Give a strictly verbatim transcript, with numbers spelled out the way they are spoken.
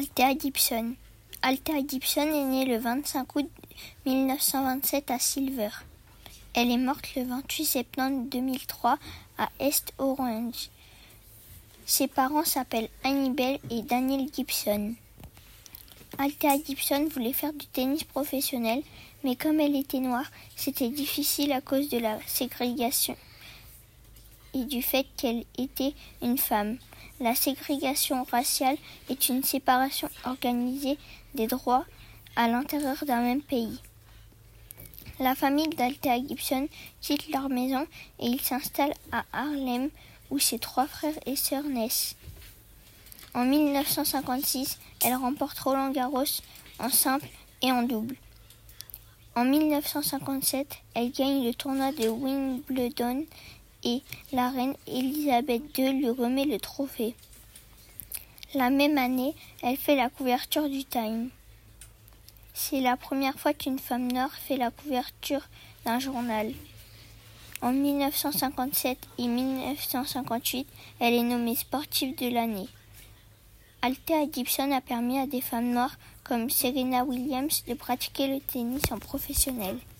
Althea Gibson. Althea Gibson est née le vingt-cinq août mille neuf cent vingt-sept à Silver. Elle est morte le vingt-huit septembre deux mille trois à East Orange. Ses parents s'appellent Hannibal et Daniel Gibson. Althea Gibson voulait faire du tennis professionnel, mais comme elle était noire, c'était difficile à cause de la ségrégation et du fait qu'elle était une femme. La ségrégation raciale est une séparation organisée des droits à l'intérieur d'un même pays. La famille d'Althea Gibson quitte leur maison et ils s'installent à Harlem où ses trois frères et sœurs naissent. En mille neuf cent cinquante-six, elle remporte Roland Garros en simple et en double. En mille neuf cent cinquante-sept, elle gagne le tournoi de Wimbledon et la reine Elisabeth deux lui remet le trophée. La même année, elle fait la couverture du Time. C'est la première fois qu'une femme noire fait la couverture d'un journal. En mille neuf cent cinquante-sept et mille neuf cent cinquante-huit, elle est nommée sportive de l'année. Althea Gibson a permis à des femmes noires comme Serena Williams de pratiquer le tennis en professionnel.